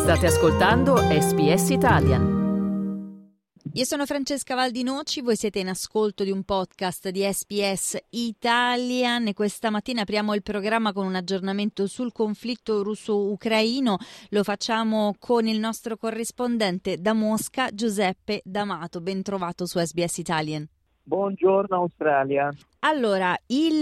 State ascoltando SBS Italian. Io sono Francesca Valdinoci, voi siete in ascolto di un podcast di SBS Italian e questa mattina apriamo il programma con un aggiornamento sul conflitto russo-ucraino. Lo facciamo con il nostro corrispondente da Mosca, Giuseppe D'Amato. Ben trovato su SBS Italian. Buongiorno Australia. Allora,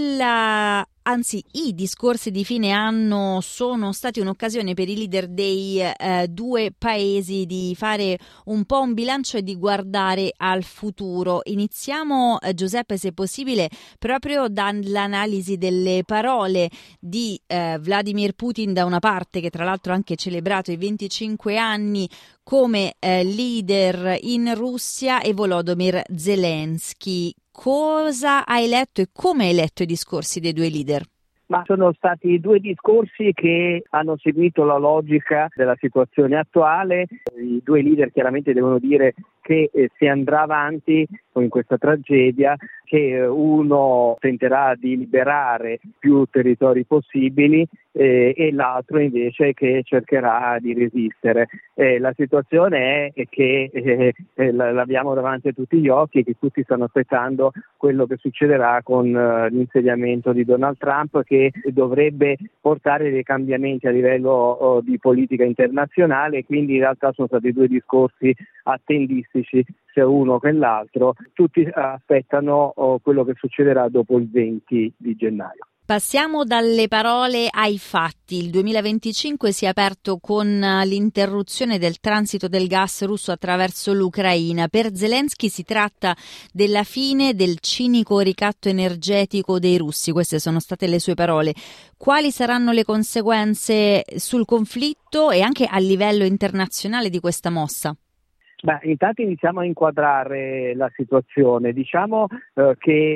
i discorsi di fine anno sono stati un'occasione per i leader dei due paesi di fare un po' un bilancio e di guardare al futuro. Iniziamo, Giuseppe, se possibile, proprio dall'analisi delle parole di Vladimir Putin da una parte, che tra l'altro ha anche celebrato i 25 anni come leader in Russia, e Volodymyr Zelensky. Cosa hai letto e come hai letto i discorsi dei due leader? Ma sono stati due discorsi che hanno seguito la logica della situazione attuale. I due leader chiaramente devono dire che si andrà avanti con questa tragedia, che uno tenterà di liberare più territori possibili e l'altro invece che cercherà di resistere. La situazione è che l'abbiamo davanti a tutti gli occhi e che tutti stanno aspettando quello che succederà con l'insediamento di Donald Trump, che dovrebbe portare dei cambiamenti a livello di politica internazionale. Quindi in realtà sono stati due discorsi attendistici, sia uno che l'altro. Tutti aspettano quello che succederà dopo il 20 di gennaio. Passiamo dalle parole ai fatti. Il 2025 si è aperto con l'interruzione del transito del gas russo attraverso l'Ucraina. Per Zelensky si tratta della fine del cinico ricatto energetico dei russi. Queste sono state le sue parole. Quali saranno le conseguenze sul conflitto e anche a livello internazionale di questa mossa? Intanto iniziamo a inquadrare la situazione. Diciamo che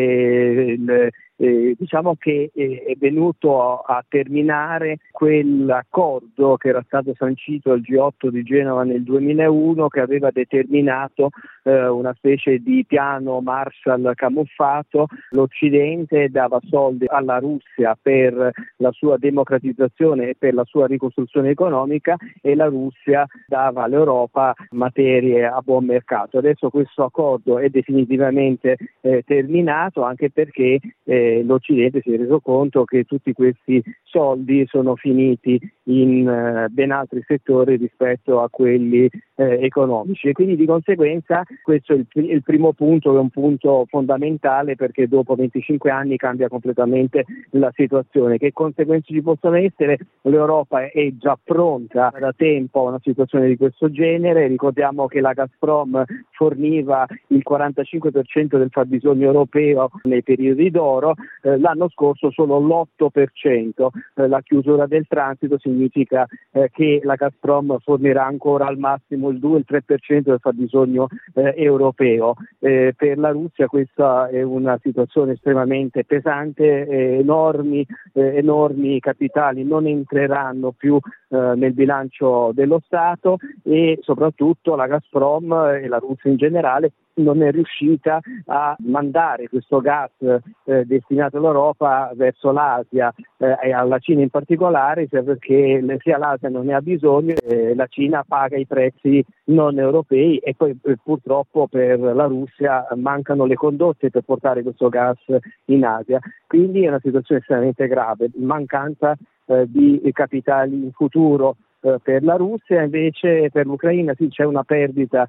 è venuto a terminare quell'accordo che era stato sancito al G8 di Genova nel 2001, che aveva determinato una specie di piano Marshall camuffato. L'Occidente dava soldi alla Russia per la sua democratizzazione e per la sua ricostruzione economica, e la Russia dava all'Europa materie a buon mercato. Adesso questo accordo è definitivamente terminato, anche perché l'Occidente si è reso conto che tutti questi soldi sono finiti in ben altri settori rispetto a quelli economici, e quindi di conseguenza questo è il primo punto, che è un punto fondamentale, perché dopo 25 anni cambia completamente la situazione. Che conseguenze ci possono essere? L'Europa è già pronta da tempo a una situazione di questo genere. Ricordiamo che la Gazprom forniva il 45% del fabbisogno europeo nei periodi d'oro, l'anno scorso solo l'8%. La chiusura del transito significa che la Gazprom fornirà ancora al massimo il 2-3% del fabbisogno europeo. Per la Russia questa è una situazione estremamente pesante. Enormi capitali non entreranno più nel bilancio dello Stato, e soprattutto la Gazprom e la Russia in generale non è riuscita a mandare questo gas destinato all'Europa verso l'Asia e alla Cina in particolare, perché sia l'Asia non ne ha bisogno, la Cina paga i prezzi non europei, e poi purtroppo per la Russia mancano le condotte per portare questo gas in Asia. Quindi è una situazione estremamente grave, mancanza di capitali in futuro per la Russia. Invece per l'Ucraina sì, c'è una perdita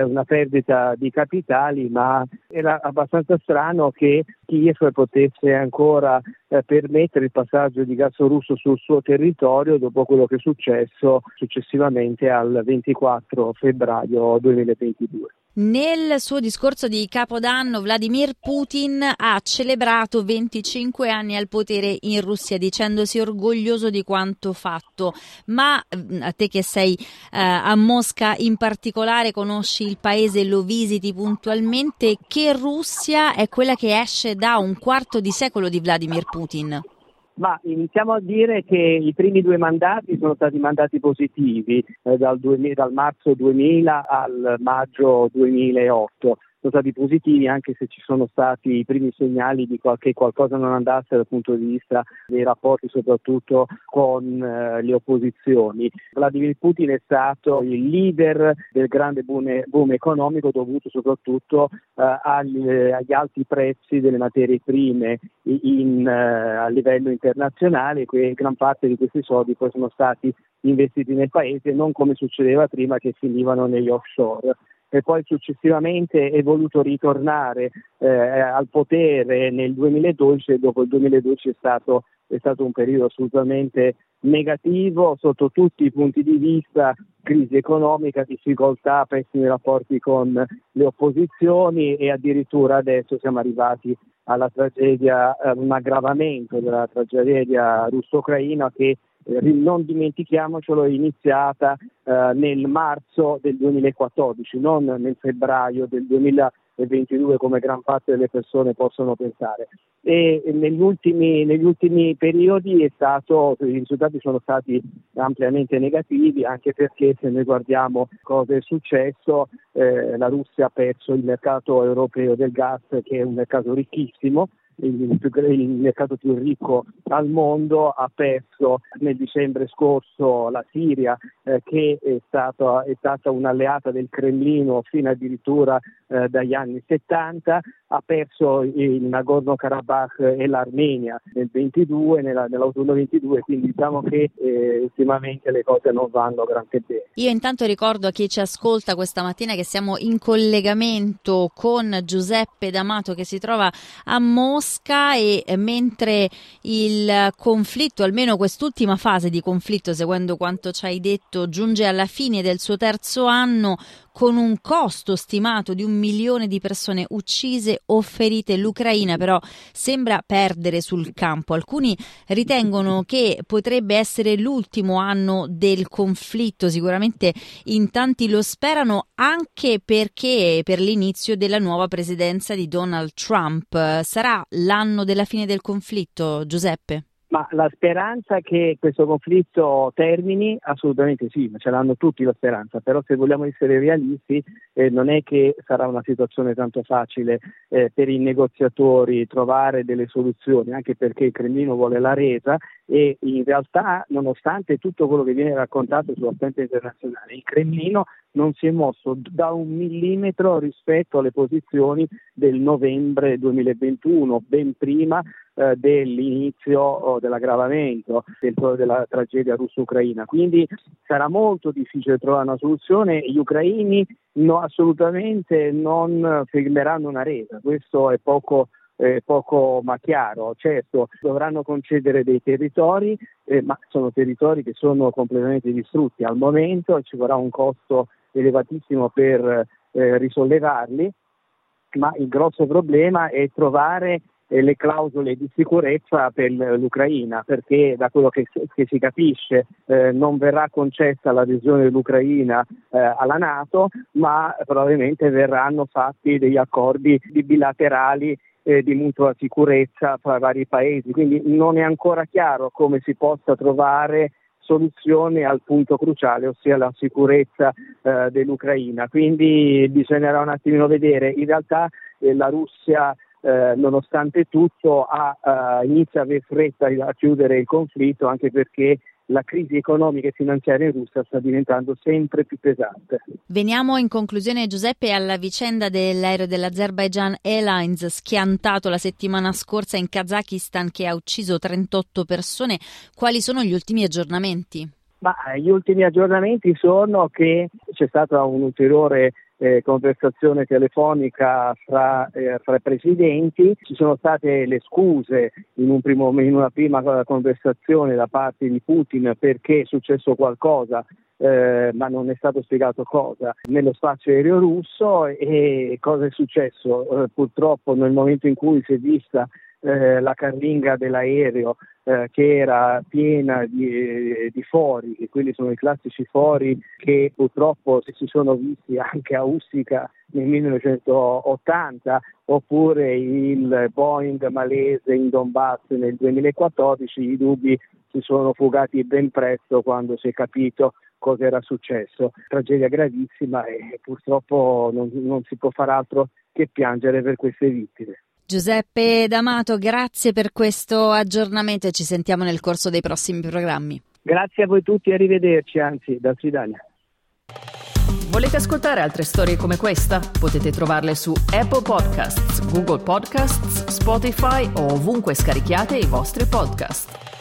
di capitali, ma era abbastanza strano che Kiev potesse ancora permettere il passaggio di gas russo sul suo territorio dopo quello che è successo successivamente al 24 febbraio 2022. Nel suo discorso di Capodanno, Vladimir Putin ha celebrato 25 anni al potere in Russia, dicendosi orgoglioso di quanto fatto. Ma a te che sei a Mosca in particolare, conosci il paese e lo visiti puntualmente, che Russia è quella che esce da un quarto di secolo di Vladimir Putin? Ma iniziamo a dire che i primi due mandati sono stati mandati positivi, dal marzo 2000 al maggio 2008. stati positivi, anche se ci sono stati i primi segnali di che qualcosa non andasse dal punto di vista dei rapporti soprattutto con le opposizioni. Vladimir Putin è stato il leader del grande boom economico dovuto soprattutto agli alti prezzi delle materie prime a livello internazionale, e gran parte di questi soldi poi sono stati investiti nel paese, non come succedeva prima che finivano negli offshore. E poi successivamente è voluto ritornare al potere nel 2012 e dopo il 2012 è stato un periodo assolutamente negativo sotto tutti i punti di vista, crisi economica, difficoltà, pessimi rapporti con le opposizioni e addirittura adesso siamo arrivati alla tragedia, un aggravamento della tragedia russo-ucraina che non dimentichiamocelo, è iniziata nel marzo del 2014, non nel febbraio del 2022 come gran parte delle persone possono pensare. E negli ultimi periodi i risultati sono stati ampiamente negativi, anche perché se noi guardiamo cosa è successo, la Russia ha perso il mercato europeo del gas, che è un mercato ricchissimo, il mercato più ricco al mondo, ha perso nel dicembre scorso la Siria, che è stata un'alleata del Cremlino fino addirittura dagli anni 70, ha perso il Nagorno-Karabakh e l'Armenia nell'autunno 22, quindi diciamo che ultimamente le cose non vanno granché bene. Io intanto ricordo a chi ci ascolta questa mattina che siamo in collegamento con Giuseppe D'Amato che si trova a Mosca, e mentre il conflitto, almeno quest'ultima fase di conflitto, seguendo quanto ci hai detto, giunge alla fine del suo terzo anno con un costo stimato di 1 milione di persone uccise o ferite, l'Ucraina però sembra perdere sul campo. Alcuni ritengono che potrebbe essere l'ultimo anno del conflitto, sicuramente in tanti lo sperano, anche perché per l'inizio della nuova presidenza di Donald Trump. Sarà l'anno della fine del conflitto, Giuseppe? Ma la speranza che questo conflitto termini, assolutamente sì, ce l'hanno tutti la speranza, però se vogliamo essere realisti non è che sarà una situazione tanto facile per i negoziatori trovare delle soluzioni, anche perché il Cremlino vuole la resa e in realtà, nonostante tutto quello che viene raccontato sulla stampa internazionale, il Cremlino non si è mosso da 1 millimetro rispetto alle posizioni del novembre 2021, ben prima dell'inizio dell'aggravamento della tragedia russo-ucraina. Quindi sarà molto difficile trovare una soluzione. Gli ucraini assolutamente non firmeranno una resa, questo è poco ma chiaro. Certo, dovranno concedere dei territori, ma sono territori che sono completamente distrutti al momento e ci vorrà un costo elevatissimo per risollevarli, ma il grosso problema è trovare le clausole di sicurezza per l'Ucraina, perché da quello che si capisce non verrà concessa l'adesione dell'Ucraina alla NATO, ma probabilmente verranno fatti degli accordi bilaterali di mutua sicurezza fra vari paesi, quindi non è ancora chiaro come si possa trovare soluzione al punto cruciale, ossia la sicurezza dell'Ucraina. Quindi bisognerà un attimino vedere. In realtà la Russia nonostante tutto inizia a avere fretta a chiudere il conflitto, anche perché la crisi economica e finanziaria in Russia sta diventando sempre più pesante. Veniamo in conclusione, Giuseppe, alla vicenda dell'aereo dell'Azerbaijan Airlines schiantato la settimana scorsa in Kazakistan che ha ucciso 38 persone. Quali sono gli ultimi aggiornamenti? Gli ultimi aggiornamenti sono che c'è stata un'ulteriore conversazione telefonica fra i presidenti, ci sono state le scuse in una prima conversazione da parte di Putin perché è successo qualcosa, ma non è stato spiegato cosa, nello spazio aereo russo. E cosa è successo? Purtroppo nel momento in cui si è vista la carlinga dell'aereo che era piena di fori, e quelli sono i classici fori che purtroppo si sono visti anche a Ustica nel 1980, oppure il Boeing malese in Donbass nel 2014, i dubbi si sono fugati ben presto quando si è capito cosa era successo. Tragedia gravissima e purtroppo non si può far altro che piangere per queste vittime. Giuseppe D'Amato, grazie per questo aggiornamento e ci sentiamo nel corso dei prossimi programmi. Grazie a voi tutti e arrivederci, anzi, da Svidania. Volete ascoltare altre storie come questa? Potete trovarle su Apple Podcasts, Google Podcasts, Spotify o ovunque scarichiate i vostri podcast.